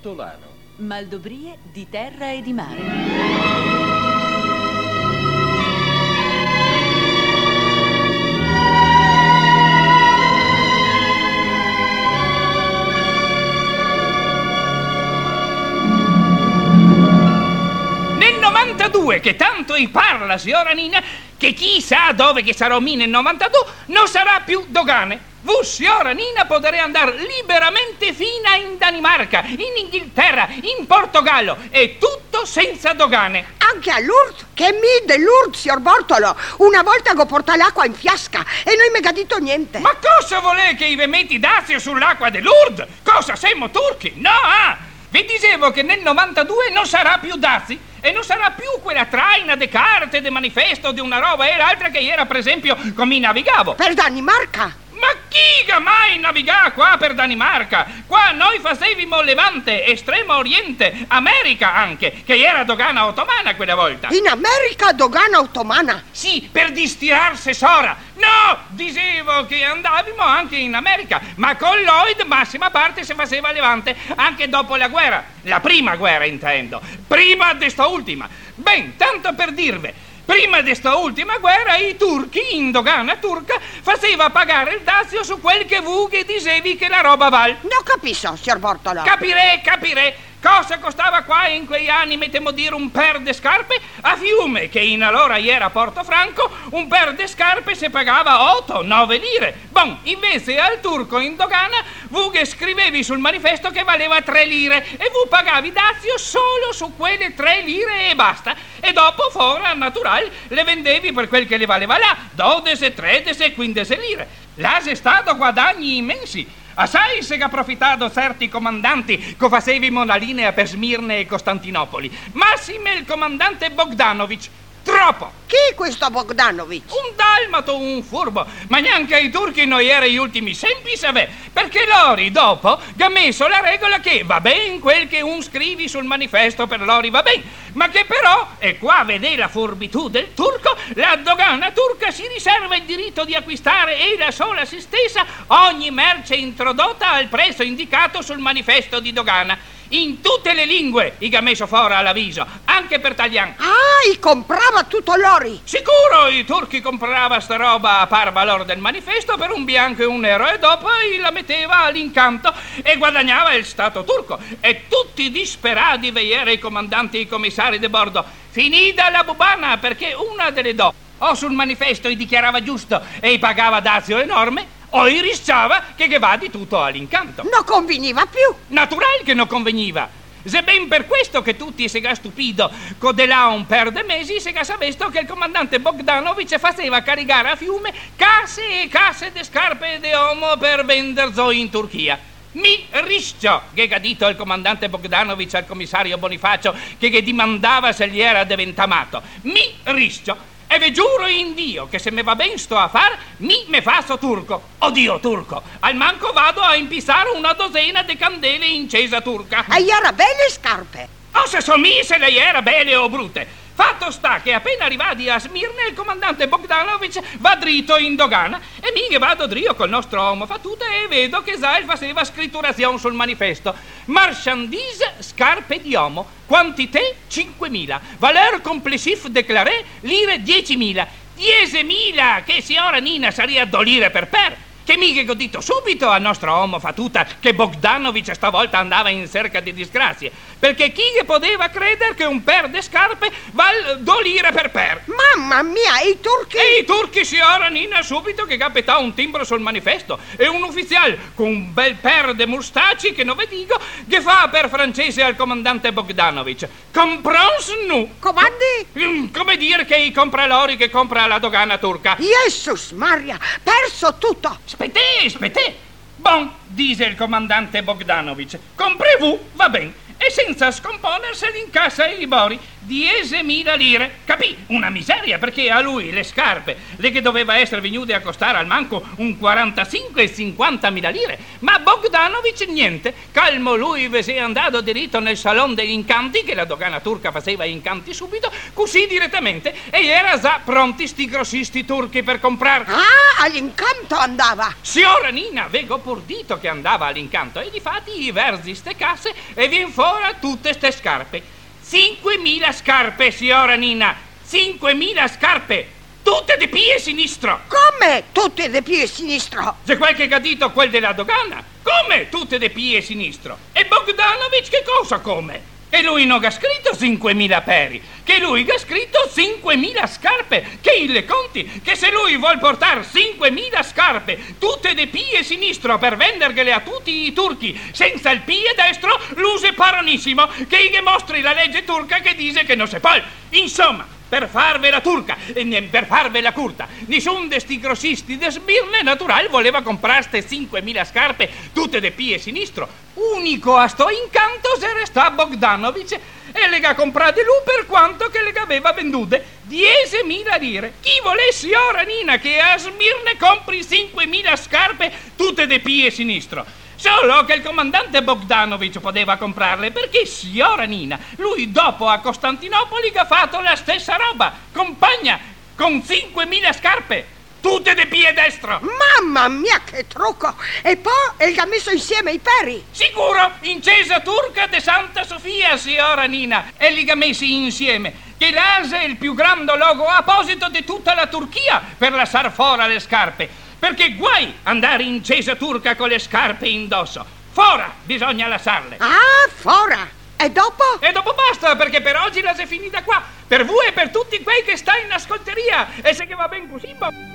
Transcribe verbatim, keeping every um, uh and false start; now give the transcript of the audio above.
Ortolano. Maldobrie di terra e di mare. novantadue, che tanto i parla, signora Nina, che chissà dove che sarò mi nel novantadue, non sarà più dogane. Vu, signora Nina, potrei andare liberamente fino in Danimarca, in Inghilterra, in Portogallo, e tutto senza dogane. Anche a Lourdes? Che mi de Lourdes, signor Bortolo. Una volta go porta l'acqua in fiasca e non mi ha detto niente. Ma cosa vuole che vi metti dazio sull'acqua de Lourdes? Cosa, siamo turchi? No, ah! Vi dicevo che nel novantadue non sarà più dazi e non sarà più quella traina de carte, de manifesto, di una roba e l'altra che era, per esempio, come navigavo. Per Danimarca? Ma chi che mai naviga qua per Danimarca? Qua noi facevimo Levante, Estremo Oriente, America anche, che era dogana ottomana quella volta. In America dogana ottomana? Sì, per distirarsi sora. No, dicevo che andavimo anche in America, ma con Lloyd massima parte si faceva Levante, anche dopo la guerra. La prima guerra intendo, prima di sta ultima. Ben, tanto per dirvi. Prima di sta ultima guerra i turchi, in dogana turca, faceva pagare il dazio su quel che vu che dicevi che la roba val. Non capisco, signor Bortolo. Capire, capire. Cosa costava qua in quei anni, me temo dire, un per de scarpe? A Fiume, che in allora era Portofranco, un per de scarpe si pagava otto nove lire. Bon, invece al turco in dogana, vu che scrivevi sul manifesto che valeva tre lire e vu pagavi dazio solo su quelle tre lire e basta. E dopo, fora, natural, le vendevi per quel che le valeva là, dodici, tredici, quindici lire. Là c'è stato guadagni immensi. Assai se che approfittato certi comandanti che facevimo la linea per Smirne e Costantinopoli. Massime il comandante Bogdanovic. Troppo! Chi è questo Bogdanovic? Un dalmato, un furbo. Ma neanche ai turchi noi era gli ultimi sempi, savè. Perché l'Ori dopo ha messo la regola che va ben quel che un scrivi sul manifesto per l'Ori va ben. Ma che però, e qua vede la furbitù del turco, la dogana turca si riserva il diritto di acquistare e la sola si stessa ogni merce introdotta al prezzo indicato sul manifesto di dogana. In tutte le lingue i ha messo fuori all'avviso, anche per Taglian. Ah, i comprava tutto l'Ori. Sicuro i turchi comprava sta roba a par valore del manifesto per un bianco e un nero e dopo la metteva all'incanto e guadagnava il stato turco. E tutti disperati vedere i comandanti e i commissari de bordo. Finita la bubana perché una delle due o sul manifesto i dichiarava giusto e i pagava dazio enorme, o i risciava che che va di tutto all'incanto. Non conveniva più. Natural che non conveniva. Se ben per questo che tutti se ga stupido codelà un per de mesi se ga savesto che il comandante Bogdanovic faceva caricare a Fiume casse e casse de scarpe de uomo per venderzo in Turchia. Mi riscio, che ha detto il comandante Bogdanovic al commissario Bonifacio che che dimandava se gli era diventamato. Mi riscio. E vi giuro in Dio che se me va ben sto a far, mi me faccio turco. Oddio turco, al manco vado a impissare una dozena di candele in cesa turca. E era belle scarpe. O se so mi se lei era belle o brutte. Fatto sta che appena arrivati a Smirne il comandante Bogdanovic va dritto in dogana e mi che vado drio col nostro uomo fattuta e vedo che Zail faceva scritturazione sul manifesto. Marchandise scarpe di uomo, quantité cinquemila, valeur complessif déclaré lire diecimila. diecimila che signora Nina sarebbe due lire per per. Che mica ho detto subito al nostro uomo fattuta che Bogdanovic stavolta andava in cerca di disgrazie, perché chi che poteva credere che un per de scarpe val due lire per per. Mamma mia, i turchi! E i turchi, signora Nina, subito che capitò un timbro sul manifesto e un ufficiale con un bel per de mustaci che non vi dico che fa per francese al comandante Bogdanovic. Comprons nu. Comandi? Mm, come dire che i compra l'ori che compra la dogana turca. Jesus Maria, perso tutto. Aspetté, aspetté. Bon, dice il comandante Bogdanovic. Comprez-vous, va ben. E senza scomponersi in cassa i libori. diesemila lire. Capì? Una miseria, perché a lui le scarpe, le che doveva essere venute a costare al manco un quarantacinque e cinquantamila lire, ma Bogdanovic niente. Calmo lui ve si è andato diritto nel salon degli incanti, che la dogana turca faceva incanti subito, così direttamente, e era già pronti sti grossisti turchi per comprare. Ah, all'incanto andava. Signora Nina, vego pur dito che andava all'incanto, e difatti i verzi ste casse e vien fuori tutte ste scarpe. cinquemila scarpe, signora Nina, cinquemila scarpe, tutte di piede sinistro. Come tutte di piede sinistro? C'è qualche gadito quel della dogana? Come tutte di piede sinistro? E Bogdanovic che cosa come? Che lui non ha scritto cinquemila peri, che lui ha scritto cinquemila scarpe, che in le conti, che se lui vuol portare cinquemila scarpe, tutte di piede sinistro per venderle a tutti i turchi, senza il piede destro, l'use paronissimo, che gli mostri la legge turca che dice che non si può. Insomma, per farvela turca, e per farvela curta, nessun de sti grossisti de sbirne natural voleva comprare ste cinquemila scarpe tutte de piede sinistro. Unico a sto incanto se resta Bogdanovic e le ha comprate lui per quanto che le aveva vendute diesemila lire. Chi volessi ora Nina che a sbirne compri cinquemila scarpe tutte de piede sinistro? Solo che il comandante Bogdanovic poteva comprarle, perché signora Nina, lui dopo a Costantinopoli ha fatto la stessa roba, compagna, con cinquemila scarpe, tutte di piede destro. Mamma mia, che trucco! E poi gli ha messo insieme i peri? Sicuro, in Cesa turca de Santa Sofia, signora Nina, e li ha messi insieme, che l'Ase è il più grande logo apposito di tutta la Turchia per lasciar fuori le scarpe. Perché guai andare in Cesa turca con le scarpe indosso. Fora bisogna lasciarle. Ah, fora. E dopo? E dopo basta, perché per oggi la si è finita qua. Per voi e per tutti quei che sta in ascolteria. E se che va ben così...